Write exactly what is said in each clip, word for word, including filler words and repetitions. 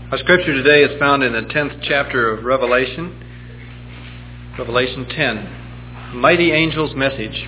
Our scripture today is found in the tenth chapter of Revelation, Revelation ten, Mighty Angel's Message.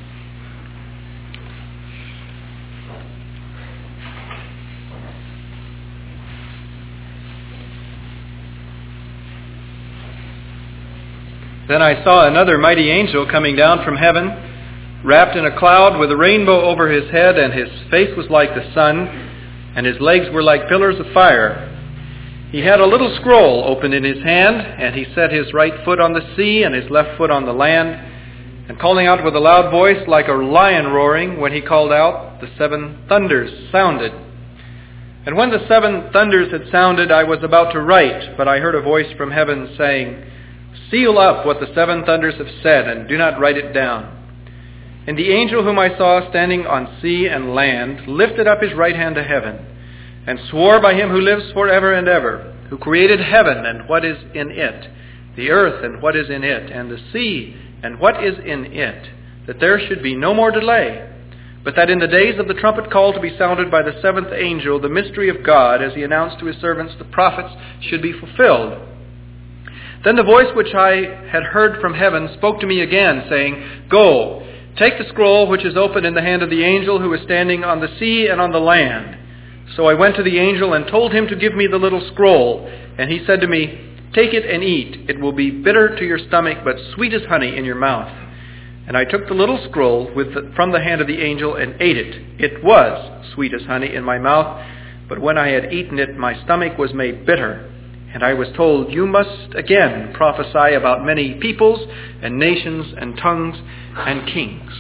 Then I saw another mighty angel coming down from heaven, wrapped in a cloud with a rainbow over his head, and his face was like the sun, and his legs were like pillars of fire. He had a little scroll open in his hand, and he set his right foot on the sea and his left foot on the land, and calling out with a loud voice like a lion roaring, when he called out, the seven thunders sounded. And when the seven thunders had sounded, I was about to write, but I heard a voice from heaven saying, "Seal up what the seven thunders have said, and do not write it down." And the angel whom I saw standing on sea and land lifted up his right hand to heaven, and swore by him who lives forever and ever, who created heaven and what is in it, the earth and what is in it, and the sea and what is in it, that there should be no more delay, but that in the days of the trumpet call to be sounded by the seventh angel, the mystery of God, as he announced to his servants the prophets, should be fulfilled. Then the voice which I had heard from heaven spoke to me again, saying, "Go, take the scroll which is open in the hand of the angel who is standing on the sea and on the land." So I went to the angel and told him to give me the little scroll. And he said to me, "Take it and eat. It will be bitter to your stomach, but sweet as honey in your mouth." And I took the little scroll with the, from the hand of the angel and ate it. It was sweet as honey in my mouth, but when I had eaten it, my stomach was made bitter. And I was told, "You must again prophesy about many peoples and nations and tongues and kings."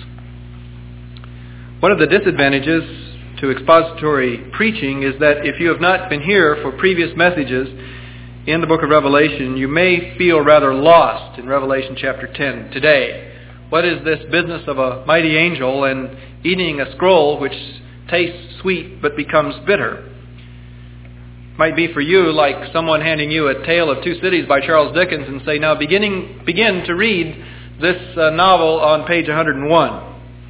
One of the disadvantages to expository preaching is that if you have not been here for previous messages in the book of Revelation, you may feel rather lost in Revelation chapter ten today. What is this business of a mighty angel and eating a scroll which tastes sweet but becomes bitter? Might be for you like someone handing you a Tale of Two Cities by Charles Dickens and say, "Now beginning, begin to read this uh, novel on page one hundred one.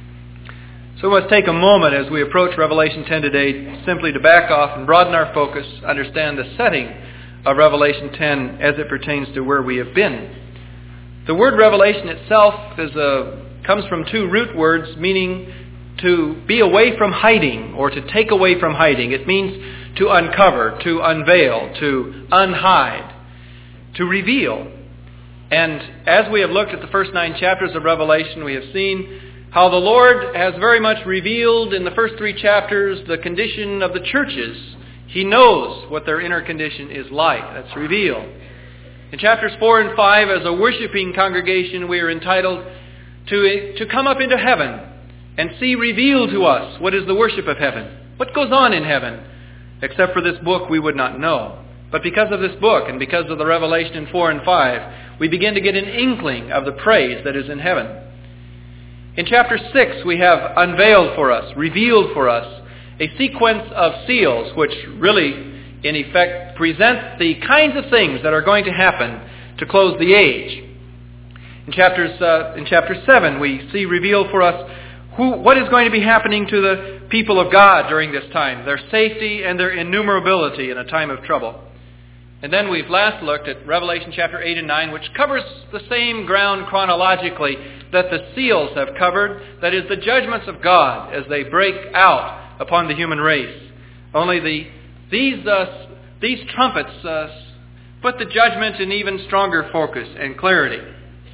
So let's take a moment as we approach Revelation ten today simply to back off and broaden our focus, understand the setting of Revelation ten as it pertains to where we have been. The word revelation itself is a, comes from two root words meaning to be away from hiding or to take away from hiding. It means to uncover, to unveil, to unhide, to reveal. And as we have looked at the first nine chapters of Revelation, we have seen how the Lord has very much revealed in the first three chapters the condition of the churches. He knows what their inner condition is like. That's revealed. In chapters four and five, as a worshiping congregation, we are entitled to, to come up into heaven and see revealed to us what is the worship of heaven. What goes on in heaven? Except for this book, we would not know. But because of this book and because of the revelation in four and five, we begin to get an inkling of the praise that is in heaven. In chapter six, we have unveiled for us, revealed for us, a sequence of seals which really, in effect, present the kinds of things that are going to happen to close the age. In, chapters, uh, in chapter seven, we see revealed for us who, what is going to be happening to the people of God during this time, their safety and their innumerability in a time of trouble. And then we've last looked at Revelation chapter eight and nine, which covers the same ground chronologically that the seals have covered, that is, the judgments of God as they break out upon the human race. Only the these uh, these trumpets uh, put the judgment in even stronger focus and clarity.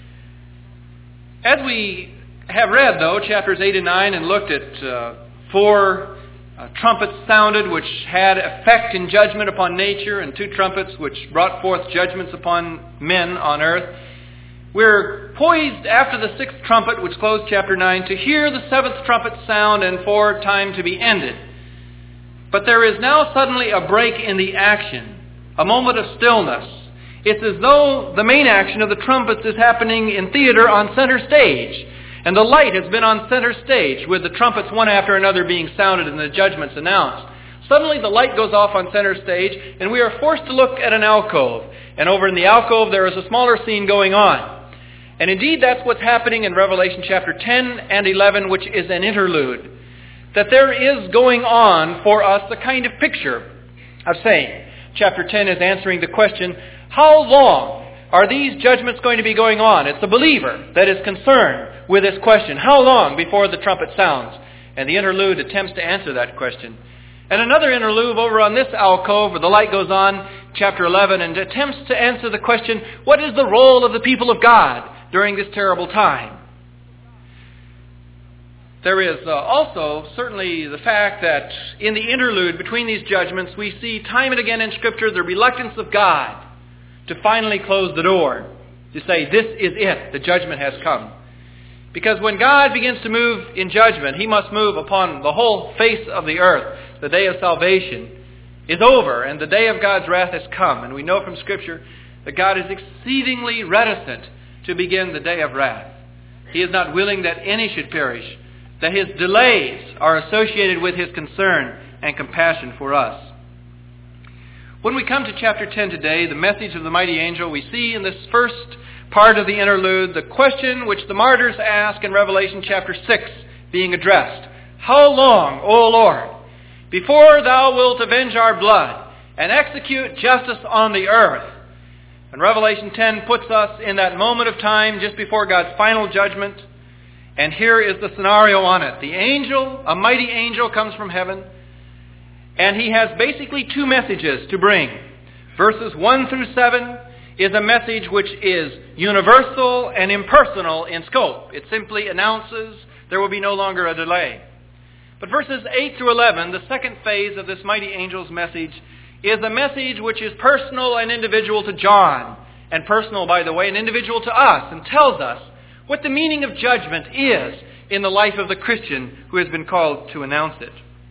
As we have read, though, chapters eight and nine and looked at uh, four uh, trumpets sounded which had effect in judgment upon nature and two trumpets which brought forth judgments upon men on earth, we're poised after the sixth trumpet, which closed chapter nine, to hear the seventh trumpet sound and for time to be ended. But there is now suddenly a break in the action, a moment of stillness. It's as though the main action of the trumpets is happening in theater on center stage. And the light has been on center stage with the trumpets one after another being sounded and the judgments announced. Suddenly the light goes off on center stage and we are forced to look at an alcove. And over in the alcove there is a smaller scene going on. And indeed that's what's happening in Revelation chapter ten and eleven, which is an interlude. That there is going on for us the kind of picture of saying, chapter ten is answering the question, how long are these judgments going to be going on? It's the believer that is concerned with this question. How long before the trumpet sounds? And the interlude attempts to answer that question. And another interlude over on this alcove where the light goes on, chapter eleven, and attempts to answer the question, what is the role of the people of God during this terrible time? There is uh, also certainly the fact that in the interlude between these judgments, we see time and again in Scripture the reluctance of God to finally close the door, to say, this is it, the judgment has come. Because when God begins to move in judgment, He must move upon the whole face of the earth. The day of salvation is over, and the day of God's wrath has come. And we know from Scripture that God is exceedingly reticent to begin the day of wrath. He is not willing that any should perish, that His delays are associated with His concern and compassion for us. When we come to chapter ten today, the message of the mighty angel, we see in this first part of the interlude the question which the martyrs ask in Revelation chapter six being addressed. How long, O Lord, before Thou wilt avenge our blood and execute justice on the earth? And Revelation ten puts us in that moment of time just before God's final judgment. And here is the scenario on it. The angel, a mighty angel, comes from heaven. And he has basically two messages to bring. Verses one through seven is a message which is universal and impersonal in scope. It simply announces there will be no longer a delay. But verses eight through eleven, the second phase of this mighty angel's message, is a message which is personal and individual to John. And personal, by the way, and individual to us, and tells us what the meaning of judgment is in the life of the Christian who has been called to announce it.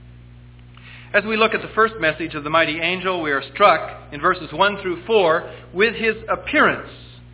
As we look at the first message of the mighty angel, we are struck in verses one through four with his appearance.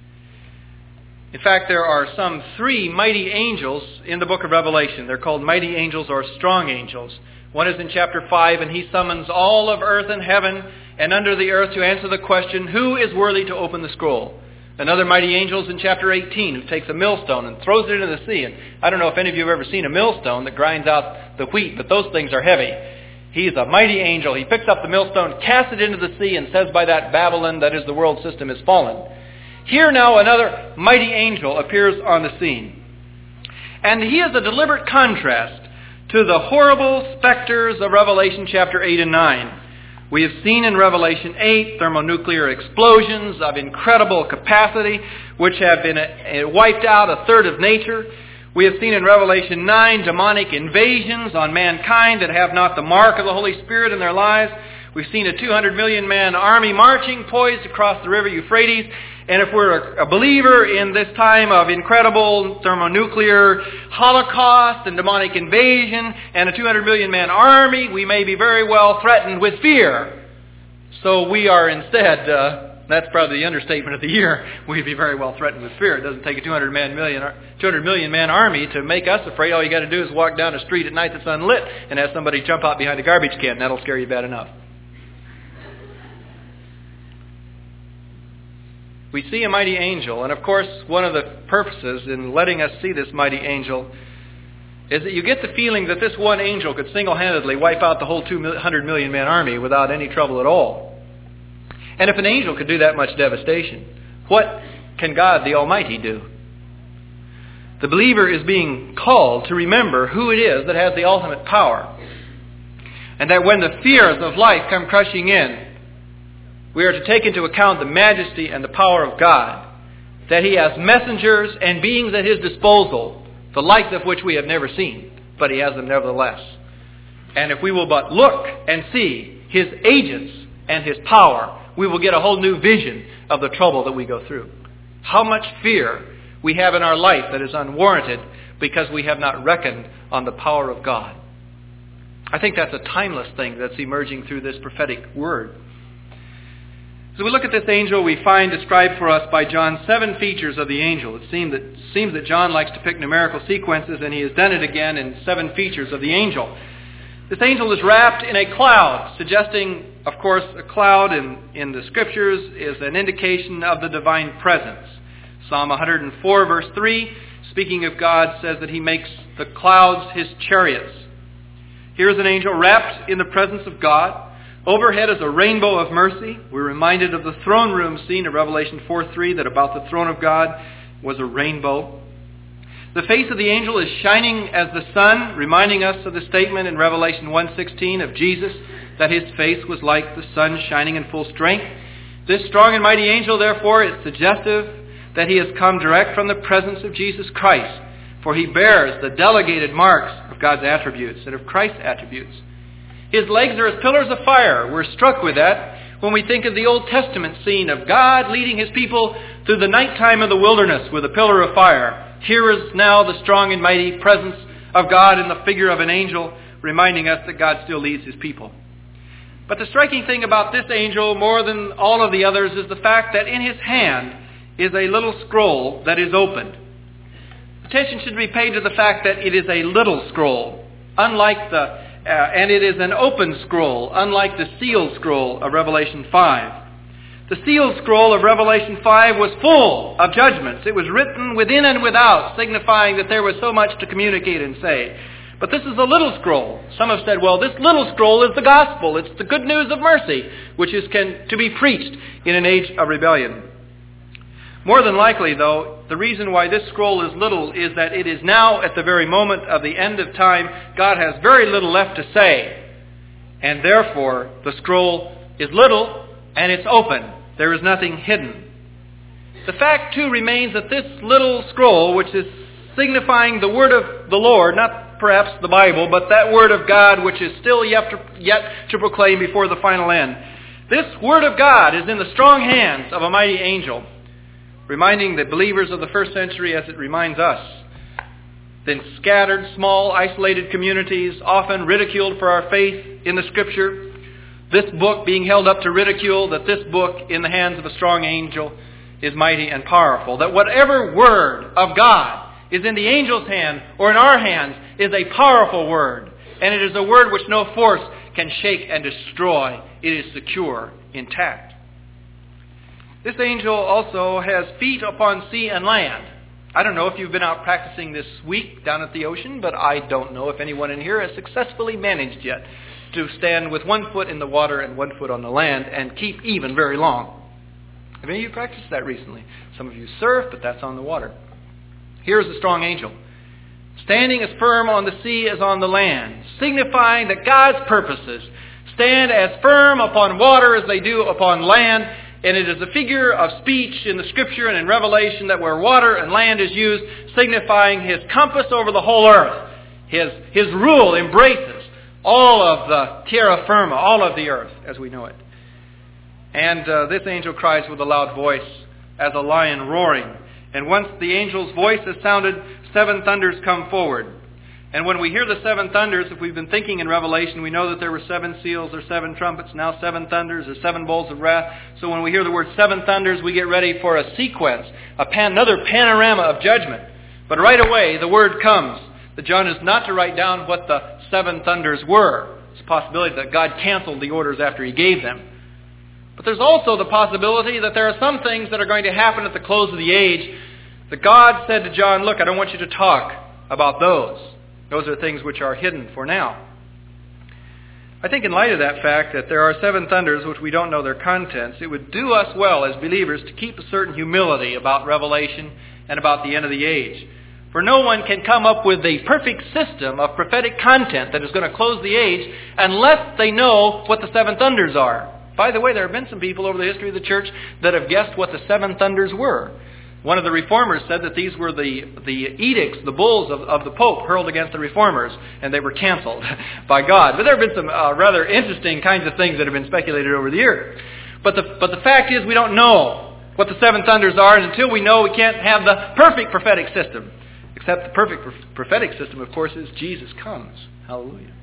In fact, there are some three mighty angels in the book of Revelation. They're called mighty angels or strong angels. One is in chapter five, and he summons all of earth and heaven and under the earth to answer the question, who is worthy to open the scroll? Another mighty angel is in chapter eighteen, who takes a millstone and throws it into the sea. And I don't know if any of you have ever seen a millstone that grinds out the wheat, but those things are heavy. He's a mighty angel. He picks up the millstone, casts it into the sea, and says by that Babylon, that is the world system, is fallen. Here now another mighty angel appears on the scene. And he is a deliberate contrast to the horrible specters of Revelation chapter eight and nine. We have seen in Revelation eight thermonuclear explosions of incredible capacity which have been uh, wiped out a third of nature. We have seen in Revelation nine demonic invasions on mankind that have not the mark of the Holy Spirit in their lives. We've seen a two hundred million man army marching poised across the river Euphrates. And if we're a believer in this time of incredible thermonuclear holocaust and demonic invasion and a two hundred million man army, we may be very well threatened with fear. So we are instead, uh, that's probably the understatement of the year, we'd be very well threatened with fear. It doesn't take a two hundred million man army to make us afraid. All you got to do is walk down a street at night that's unlit and have somebody jump out behind a garbage can. That'll scare you bad enough. We see a mighty angel, and of course one of the purposes in letting us see this mighty angel is that you get the feeling that this one angel could single-handedly wipe out the whole two hundred million man army without any trouble at all. And if an angel could do that much devastation, what can God the Almighty do? The believer is being called to remember who it is that has the ultimate power. And that when the fears of life come crushing in, we are to take into account the majesty and the power of God, that He has messengers and beings at His disposal, the likes of which we have never seen, but He has them nevertheless. And if we will but look and see His agents and His power, we will get a whole new vision of the trouble that we go through. How much fear we have in our life that is unwarranted because we have not reckoned on the power of God. I think that's a timeless thing that's emerging through this prophetic word. As we look at this angel, we find described for us by John seven features of the angel. It seems that, seems that John likes to pick numerical sequences, and he has done it again in seven features of the angel. This angel is wrapped in a cloud, suggesting, of course, a cloud in, in the Scriptures is an indication of the divine presence. Psalm one hundred four, verse three, speaking of God, says that He makes the clouds His chariots. Here's an angel wrapped in the presence of God, Overhead is a rainbow of mercy. We're reminded of the throne room scene of Revelation four three, that about the throne of God was a rainbow. The face of the angel is shining as the sun, reminding us of the statement in Revelation one sixteen of Jesus, that his face was like the sun shining in full strength. This strong and mighty angel, therefore, is suggestive that he has come direct from the presence of Jesus Christ, for he bears the delegated marks of God's attributes and of Christ's attributes. His legs are as pillars of fire. We're struck with that when we think of the Old Testament scene of God leading his people through the nighttime of the wilderness with a pillar of fire. Here is now the strong and mighty presence of God in the figure of an angel, reminding us that God still leads his people. But the striking thing about this angel, more than all of the others, is the fact that in his hand is a little scroll that is opened. Attention should be paid to the fact that it is a little scroll, unlike the, uh, and it is an open scroll, unlike the sealed scroll of Revelation five. The sealed scroll of Revelation five was full of judgments. It was written within and without, signifying that there was so much to communicate and say. But this is a little scroll. Some have said, well, this little scroll is the gospel. It's the good news of mercy, which is can, to be preached in an age of rebellion. More than likely, though, the reason why this scroll is little is that it is now, at the very moment of the end of time, God has very little left to say. And therefore, the scroll is little and it's open. There is nothing hidden. The fact, too, remains that this little scroll, which is signifying the word of the Lord, not perhaps the Bible, but that word of God which is still yet to, yet to proclaim before the final end. This word of God is in the strong hands of a mighty angel, reminding the believers of the first century, as it reminds us, that scattered, small, isolated communities, often ridiculed for our faith in the Scripture, this book being held up to ridicule, that this book in the hands of a strong angel is mighty and powerful. That whatever word of God is in the angel's hand or in our hands is a powerful word. And it is a word which no force can shake and destroy. It is secure, intact. This angel also has feet upon sea and land. I don't know if you've been out practicing this week down at the ocean, but I don't know if anyone in here has successfully managed yet to stand with one foot in the water and one foot on the land and keep even very long. Have any of you practiced that recently? Some of you surf, but that's on the water. Here's the strong angel, standing as firm on the sea as on the land, signifying that God's purposes stand as firm upon water as they do upon land. And it is a figure of speech in the Scripture and in Revelation that where water and land is used, signifying his compass over the whole earth. His, his rule embraces all of the terra firma, all of the earth as we know it. And uh, this angel cries with a loud voice as a lion roaring. And once the angel's voice has sounded, seven thunders come forward. And when we hear the seven thunders, if we've been thinking in Revelation, we know that there were seven seals or seven trumpets, now seven thunders or seven bowls of wrath. So when we hear the word seven thunders, we get ready for a sequence, a pan, another panorama of judgment. But right away, the word comes that John is not to write down what the seven thunders were. It's a possibility that God canceled the orders after he gave them. But there's also the possibility that there are some things that are going to happen at the close of the age that God said to John, look, I don't want you to talk about those. Those are things which are hidden for now. I think in light of that fact that there are seven thunders which we don't know their contents, it would do us well as believers to keep a certain humility about Revelation and about the end of the age. For no one can come up with a perfect system of prophetic content that is going to close the age unless they know what the seven thunders are. By the way, there have been some people over the history of the church that have guessed what the seven thunders were. One of the reformers said that these were the, the edicts, the bulls of, of the Pope hurled against the reformers, and they were canceled by God. But there have been some uh, rather interesting kinds of things that have been speculated over the years. But the, but the fact is we don't know what the seven thunders are, and until we know, we can't have the perfect prophetic system. Except the perfect prophetic system, of course, is Jesus comes. Hallelujah.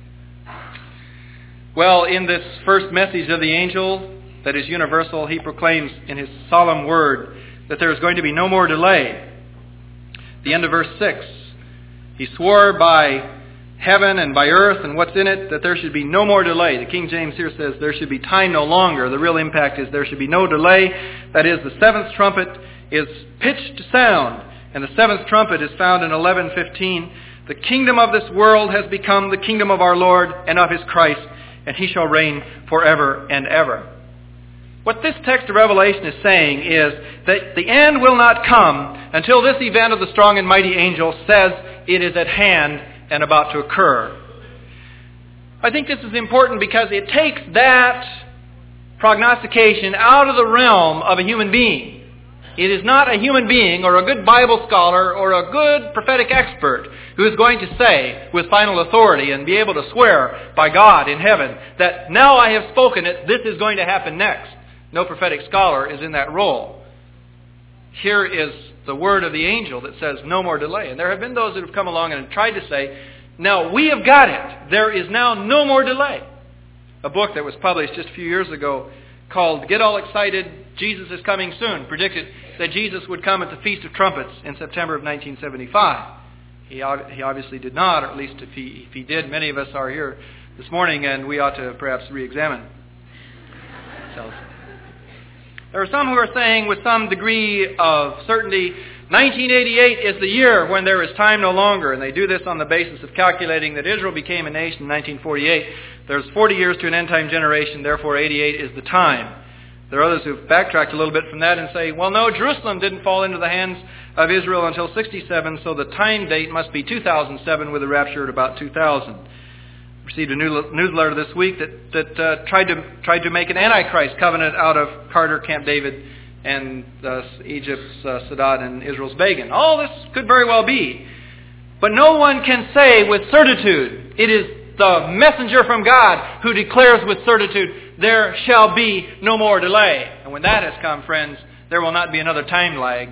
Well, in this first message of the angel that is universal, he proclaims in his solemn word that there is going to be no more delay. The end of verse six, he swore by heaven and by earth and what's in it that there should be no more delay. The King James here says there should be time no longer. The real impact is there should be no delay. That is, the seventh trumpet is pitched to sound, and the seventh trumpet is found in eleven fifteen. The kingdom of this world has become the kingdom of our Lord and of his Christ, and he shall reign forever and ever. What this text of Revelation is saying is that the end will not come until this event of the strong and mighty angel says it is at hand and about to occur. I think this is important because it takes that prognostication out of the realm of a human being. It is not a human being or a good Bible scholar or a good prophetic expert who is going to say with final authority and be able to swear by God in heaven that now I have spoken it, this is going to happen next. No prophetic scholar is in that role. Here is the word of the angel that says no more delay. And there have been those that have come along and tried to say, now we have got it. There is now no more delay. A book that was published just a few years ago called Get All Excited, Jesus is Coming Soon, predicted that Jesus would come at the Feast of Trumpets in September of nineteen seventy-five. He, he obviously did not, or at least if he, if he did, many of us are here this morning and we ought to perhaps re-examine ourselves. There are some who are saying with some degree of certainty, nineteen eighty-eight is the year when there is time no longer, and they do this on the basis of calculating that Israel became a nation in nineteen forty-eight. There's forty years to an end-time generation, therefore eighty-eight is the time. There are others who've backtracked a little bit from that and say, well, no, Jerusalem didn't fall into the hands of Israel until sixty-seven, so the time date must be two thousand seven with the rapture at about two thousand. Received a new newsletter this week that, that uh, tried to tried to make an Antichrist covenant out of Carter, Camp David, and uh, Egypt's uh, Sadat and Israel's Begin. All this could very well be. But no one can say with certitude. It is the messenger from God who declares with certitude, there shall be no more delay. And when that has come, friends, there will not be another time lag.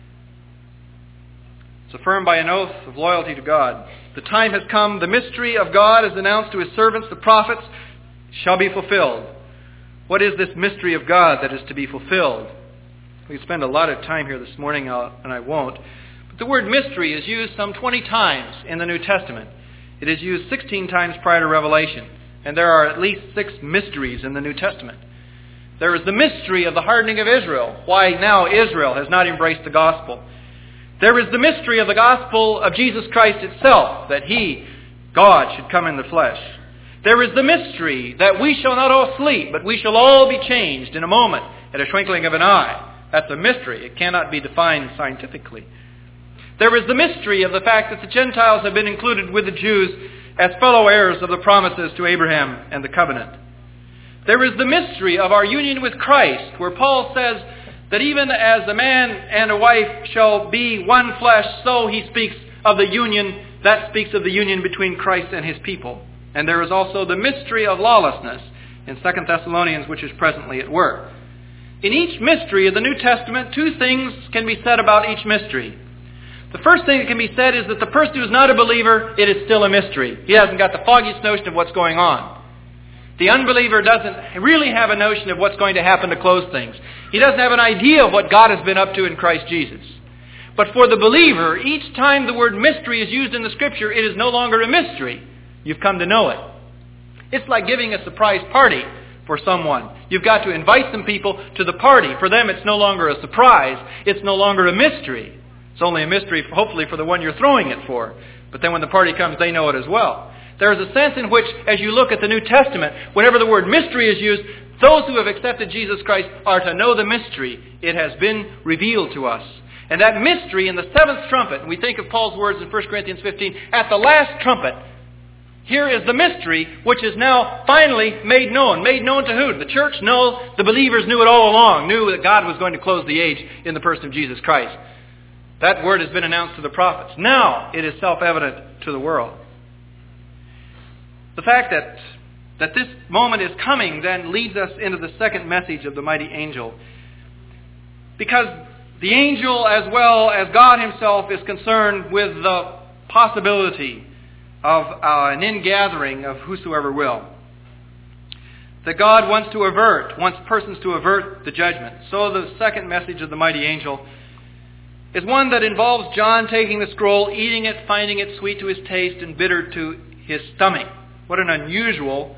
It's affirmed by an oath of loyalty to God. The time has come. The mystery of God, as announced to his servants, the prophets, shall be fulfilled. What is this mystery of God that is to be fulfilled? We spend a lot of time here this morning, and I won't. But the word mystery is used some twenty times in the New Testament. It is used sixteen times prior to Revelation. And there are at least six mysteries in the New Testament. There is the mystery of the hardening of Israel, why now Israel has not embraced the gospel. There is the mystery of the gospel of Jesus Christ itself, that he, God, should come in the flesh. There is the mystery that we shall not all sleep, but we shall all be changed in a moment, at a twinkling of an eye. That's a mystery. It cannot be defined scientifically. There is the mystery of the fact that the Gentiles have been included with the Jews as fellow heirs of the promises to Abraham and the covenant. There is the mystery of our union with Christ, where Paul says that even as a man and a wife shall be one flesh, so he speaks of the union, that speaks of the union between Christ and his people. And there is also the mystery of lawlessness in Second Thessalonians, which is presently at work. In each mystery of the New Testament, two things can be said about each mystery. The first thing that can be said is that the person who is not a believer, it is still a mystery. He hasn't got the foggiest notion of what's going on. The unbeliever doesn't really have a notion of what's going to happen to close things. He doesn't have an idea of what God has been up to in Christ Jesus. But for the believer, each time the word mystery is used in the Scripture, it is no longer a mystery. You've come to know it. It's like giving a surprise party for someone. You've got to invite some people to the party. For them, it's no longer a surprise. It's no longer a mystery. It's only a mystery, hopefully, for the one you're throwing it for. But then when the party comes, they know it as well. There is a sense in which, as you look at the New Testament, whenever the word mystery is used, those who have accepted Jesus Christ are to know the mystery. It has been revealed to us. And that mystery in the seventh trumpet, and we think of Paul's words in First Corinthians fifteen, at the last trumpet, here is the mystery which is now finally made known. Made known to who? The church? No, the believers knew it all along, knew that God was going to close the age in the person of Jesus Christ. That word has been announced to the prophets. Now it is self-evident to the world. The fact that, that this moment is coming then leads us into the second message of the mighty angel. Because the angel, as well as God himself, is concerned with the possibility of uh, an ingathering of whosoever will. That God wants to avert, wants persons to avert the judgment. So the second message of the mighty angel is one that involves John taking the scroll, eating it, finding it sweet to his taste and bitter to his stomach. What an unusual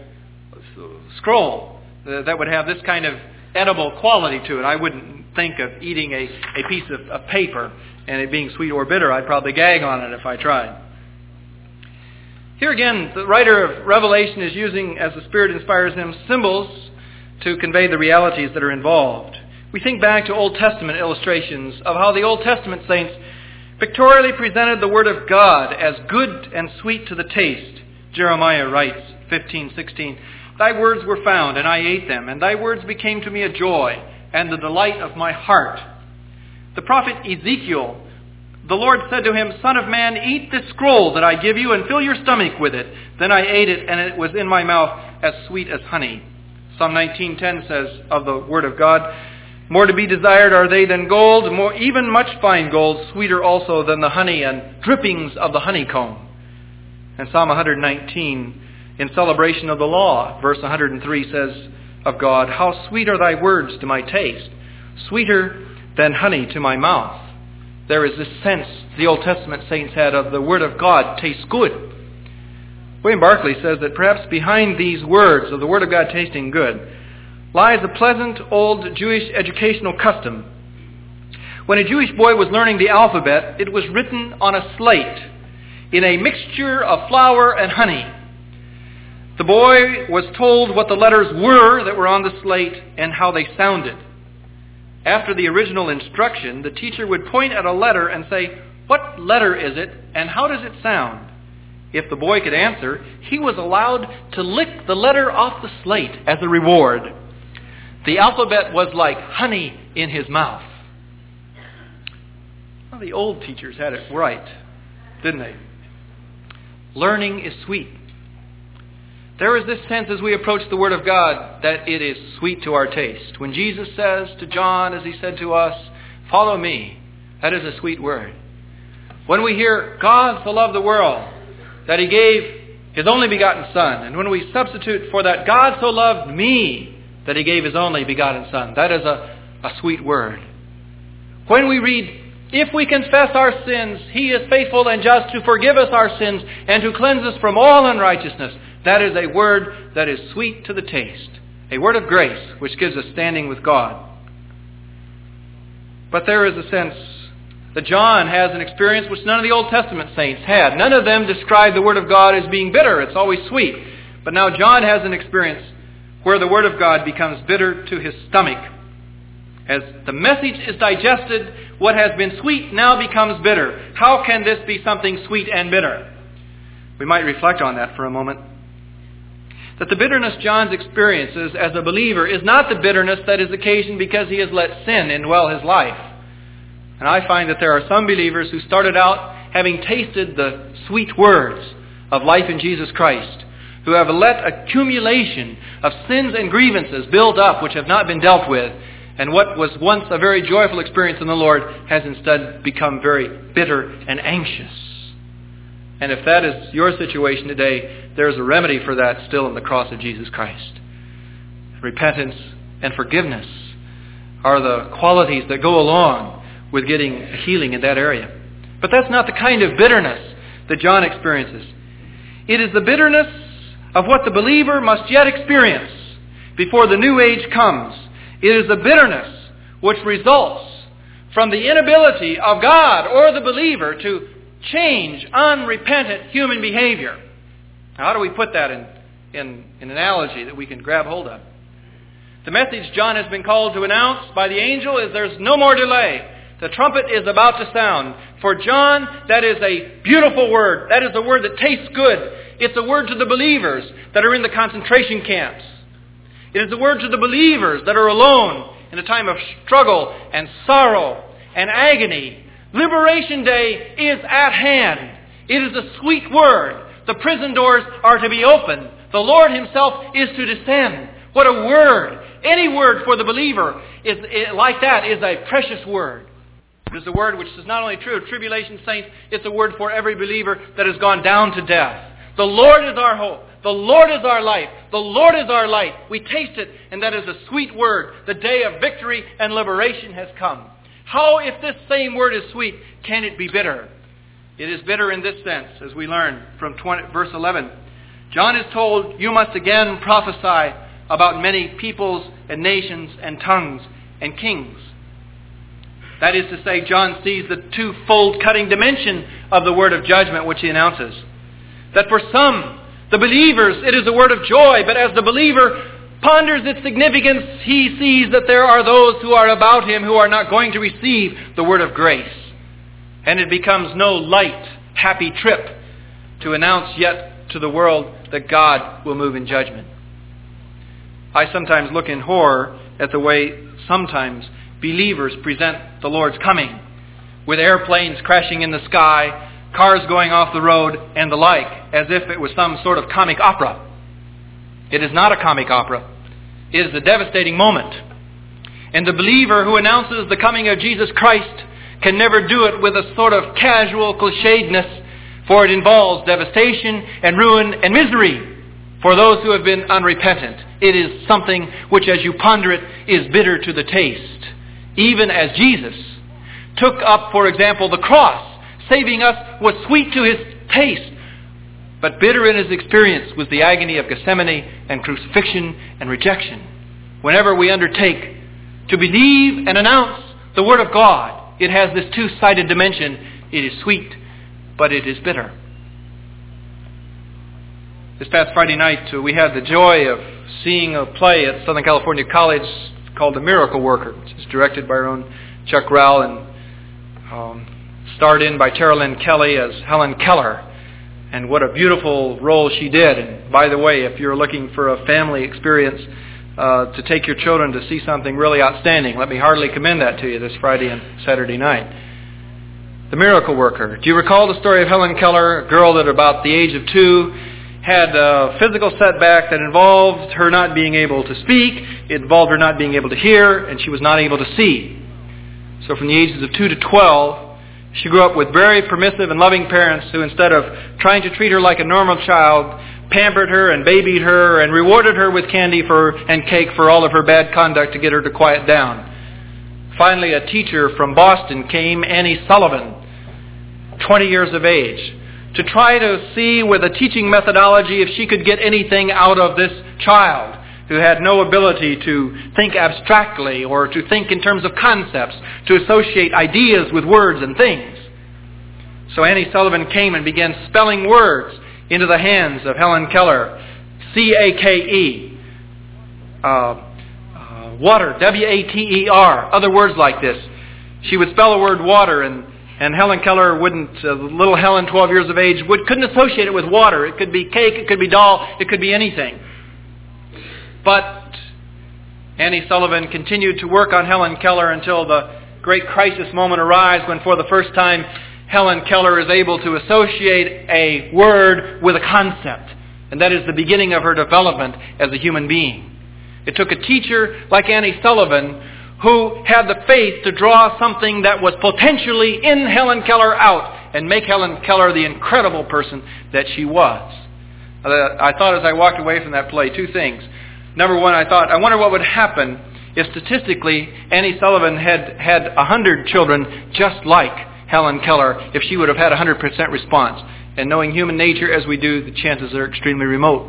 scroll that would have this kind of edible quality to it. I wouldn't think of eating a, a piece of, of paper and it being sweet or bitter. I'd probably gag on it if I tried. Here again, the writer of Revelation is using, as the Spirit inspires him, symbols to convey the realities that are involved. We think back to Old Testament illustrations of how the Old Testament saints pictorially presented the Word of God as good and sweet to the taste. Jeremiah writes, fifteen sixteen, "Thy words were found, and I ate them, and thy words became to me a joy, and the delight of my heart." The prophet Ezekiel, the Lord said to him, "Son of man, eat this scroll that I give you, and fill your stomach with it." Then I ate it, and it was in my mouth as sweet as honey. Psalm nineteen ten says of the Word of God, "More to be desired are they than gold, more even much fine gold, sweeter also than the honey and drippings of the honeycomb." And Psalm one nineteen, in celebration of the law, verse one hundred three says of God, "How sweet are thy words to my taste, sweeter than honey to my mouth." There is this sense the Old Testament saints had of the Word of God tastes good. William Barclay says that perhaps behind these words of the Word of God tasting good lies a pleasant old Jewish educational custom. When a Jewish boy was learning the alphabet, it was written on a slate in a mixture of flour and honey. The boy was told what the letters were that were on the slate and how they sounded. After the original instruction, the teacher would point at a letter and say, "What letter is it and how does it sound?" If the boy could answer, he was allowed to lick the letter off the slate as a reward. The alphabet was like honey in his mouth. Well, the old teachers had it right, didn't they? Learning is sweet. There is this sense as we approach the Word of God that it is sweet to our taste. When Jesus says to John, as he said to us, "Follow me," that is a sweet word. When we hear God so loved the world that he gave his only begotten Son, and when we substitute for that, God so loved me that he gave his only begotten Son, that is a, a sweet word. When we read, "If we confess our sins, he is faithful and just to forgive us our sins and to cleanse us from all unrighteousness," that is a word that is sweet to the taste. A word of grace which gives us standing with God. But there is a sense that John has an experience which none of the Old Testament saints had. None of them describe the Word of God as being bitter. It's always sweet. But now John has an experience where the Word of God becomes bitter to his stomach. As the message is digested, what has been sweet now becomes bitter. How can this be something sweet and bitter? We might reflect on that for a moment. That the bitterness John experiences as a believer is not the bitterness that is occasioned because he has let sin indwell his life. And I find that there are some believers who started out having tasted the sweet words of life in Jesus Christ, who have let accumulation of sins and grievances build up which have not been dealt with, and what was once a very joyful experience in the Lord has instead become very bitter and anxious. And if that is your situation today, there is a remedy for that still in the cross of Jesus Christ. Repentance and forgiveness are the qualities that go along with getting a healing in that area. But that's not the kind of bitterness that John experiences. It is the bitterness of what the believer must yet experience before the new age comes. It is the bitterness which results from the inability of God or the believer to change unrepentant human behavior. Now, how do we put that in, in, in an analogy that we can grab hold of? The message John has been called to announce by the angel is there's no more delay. The trumpet is about to sound. For John, that is a beautiful word. That is a word that tastes good. It's a word to the believers that are in the concentration camps. It is a word to the believers that are alone in a time of struggle and sorrow and agony. Liberation Day is at hand. It is a sweet word. The prison doors are to be opened. The Lord himself is to descend. What a word. Any word for the believer is, is like that is a precious word. It is a word which is not only true of tribulation saints, it's a word for every believer that has gone down to death. The Lord is our hope. The Lord is our life. The Lord is our light. We taste it, and that is a sweet word. The day of victory and liberation has come. How, if this same word is sweet, can it be bitter? It is bitter in this sense, as we learn from twenty, verse eleven. John is told, "You must again prophesy about many peoples and nations and tongues and kings." That is to say, John sees the twofold cutting dimension of the word of judgment which he announces. That for some, the believers, it is a word of joy, but as the believer ponders its significance, he sees that there are those who are about him who are not going to receive the word of grace. And it becomes no light, happy trip to announce yet to the world that God will move in judgment. I sometimes look in horror at the way sometimes believers present the Lord's coming, with airplanes crashing in the sky, cars going off the road, and the like, as if it was some sort of comic opera. It is not a comic opera. It is a devastating moment. And the believer who announces the coming of Jesus Christ can never do it with a sort of casual clichédness, for it involves devastation and ruin and misery for those who have been unrepentant. It is something which, as you ponder it, is bitter to the taste. Even as Jesus took up, for example, the cross, saving us was sweet to his taste, but bitter in his experience was the agony of Gethsemane and crucifixion and rejection. Whenever we undertake to believe and announce the Word of God, it has this two-sided dimension. It is sweet, but it is bitter. This past Friday night, uh, we had the joy of seeing a play at Southern California College called The Miracle Worker, which is directed by our own Chuck Rowell and um, starred in by Tara Lynn Kelly as Helen Keller. And what a beautiful role she did. And by the way, if you're looking for a family experience uh, to take your children to see something really outstanding, let me heartily commend that to you this Friday and Saturday night. The Miracle Worker. Do you recall the story of Helen Keller, a girl that at about the age of two had a physical setback that involved her not being able to speak, it involved her not being able to hear, and she was not able to see. So from the ages of two to twelve, she grew up with very permissive and loving parents who, instead of trying to treat her like a normal child, pampered her and babied her and rewarded her with candy for and cake for all of her bad conduct to get her to quiet down. Finally, a teacher from Boston came, Annie Sullivan, twenty years of age, to try to see with a teaching methodology if she could get anything out of this child who had no ability to think abstractly or to think in terms of concepts, to associate ideas with words and things. So Annie Sullivan came and began spelling words into the hands of Helen Keller. C A K E. Uh, uh, water. W A T E R. Other words like this. She would spell the word water, and, and Helen Keller wouldn't, uh, little Helen, twelve years of age, would, couldn't associate it with water. It could be cake, it could be doll, it could be anything. But Annie Sullivan continued to work on Helen Keller until the great crisis moment arrives when for the first time Helen Keller is able to associate a word with a concept. And that is the beginning of her development as a human being. It took a teacher like Annie Sullivan who had the faith to draw something that was potentially in Helen Keller out and make Helen Keller the incredible person that she was. I thought as I walked away from that play, two things. Number one, I thought, I wonder what would happen if statistically Annie Sullivan had had a hundred children just like Helen Keller, if she would have had a hundred percent response. And knowing human nature as we do, the chances are extremely remote.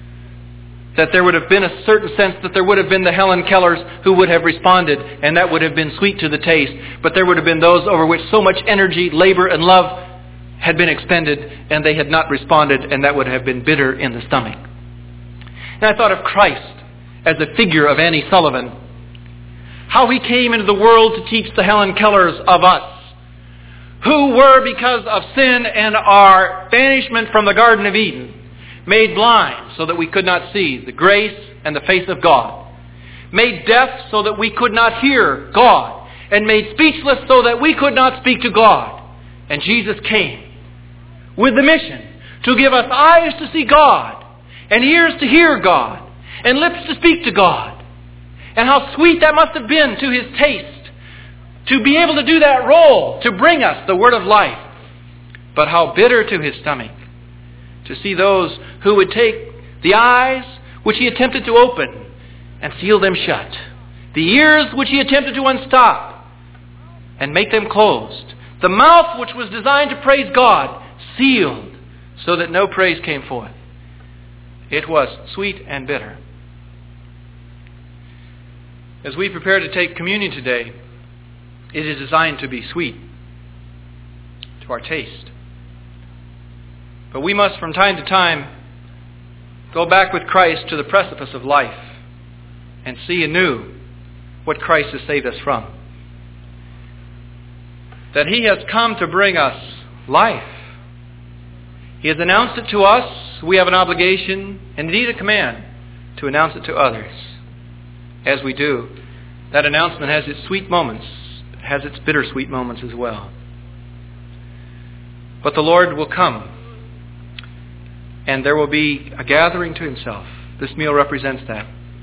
That there would have been a certain sense that there would have been the Helen Kellers who would have responded, and that would have been sweet to the taste. But there would have been those over which so much energy, labor, and love had been expended, and they had not responded, and that would have been bitter in the stomach. And I thought of Christ as a figure of Annie Sullivan. How he came into the world to teach the Helen Kellers of us, who were, because of sin and our banishment from the Garden of Eden, made blind so that we could not see the grace and the face of God, made deaf so that we could not hear God, and made speechless so that we could not speak to God. And Jesus came with the mission to give us eyes to see God, and ears to hear God, and lips to speak to God. And how sweet that must have been to his taste, to be able to do that role, to bring us the word of life. But how bitter to his stomach to see those who would take the eyes which he attempted to open and seal them shut, the ears which he attempted to unstop and make them closed, the mouth which was designed to praise God sealed so that no praise came forth. It was sweet and bitter. As we prepare to take communion today, it is designed to be sweet to our taste. But we must from time to time go back with Christ to the precipice of life and see anew what Christ has saved us from. That He has come to bring us life. He has announced it to us. We have an obligation and indeed a command to announce it to others. As we do, that announcement has its sweet moments, has its bittersweet moments as well. But the Lord will come, and there will be a gathering to Himself. This meal represents that.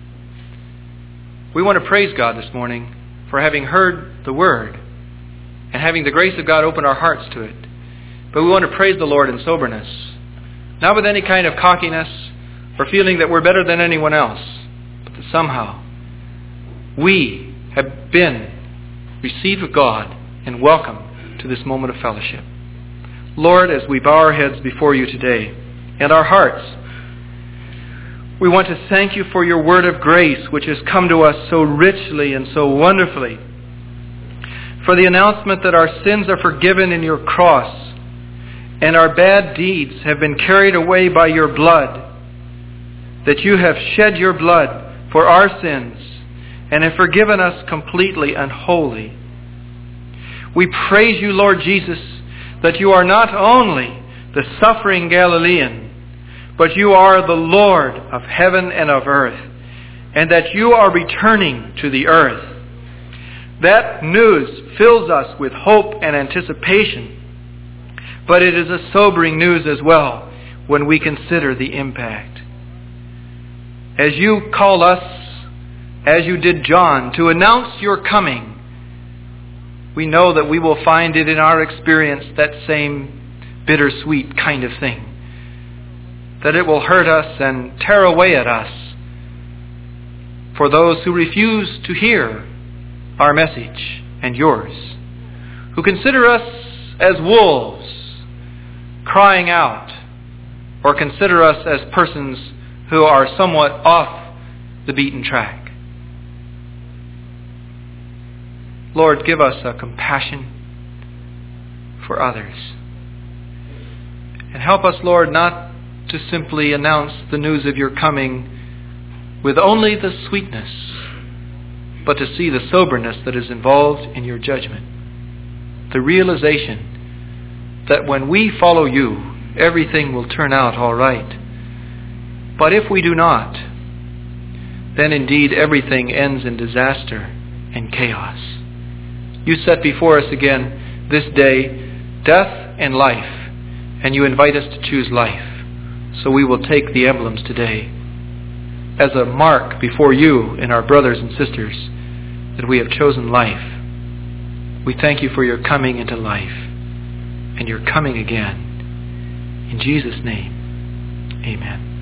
We want to praise God this morning for having heard the Word and having the grace of God open our hearts to it. But we want to praise the Lord in soberness, not with any kind of cockiness or feeling that we're better than anyone else, but that somehow we have been received of God and welcome to this moment of fellowship. Lord, as we bow our heads before You today and our hearts, we want to thank You for Your word of grace, which has come to us so richly and so wonderfully, for the announcement that our sins are forgiven in Your cross and our bad deeds have been carried away by Your blood, that You have shed Your blood for our sins and have forgiven us completely and wholly. We praise You, Lord Jesus, that You are not only the suffering Galilean, but You are the Lord of heaven and of earth, and that You are returning to the earth. That news fills us with hope and anticipation, but it is a sobering news as well when we consider the impact. As You call us, as You did John, to announce Your coming, we know that we will find it in our experience that same bittersweet kind of thing. That it will hurt us and tear away at us for those who refuse to hear our message and Yours, who consider us as wolves crying out, or consider us as persons who are somewhat off the beaten track. Lord, give us a compassion for others. And help us, Lord, not to simply announce the news of Your coming with only the sweetness, but to see the soberness that is involved in Your judgment. The realization that when we follow You, everything will turn out all right. But if we do not, then indeed everything ends in disaster and chaos. You set before us again this day death and life, and You invite us to choose life. So we will take the emblems today as a mark before You and our brothers and sisters that we have chosen life. We thank You for Your coming into life and Your coming again. In Jesus' name, amen.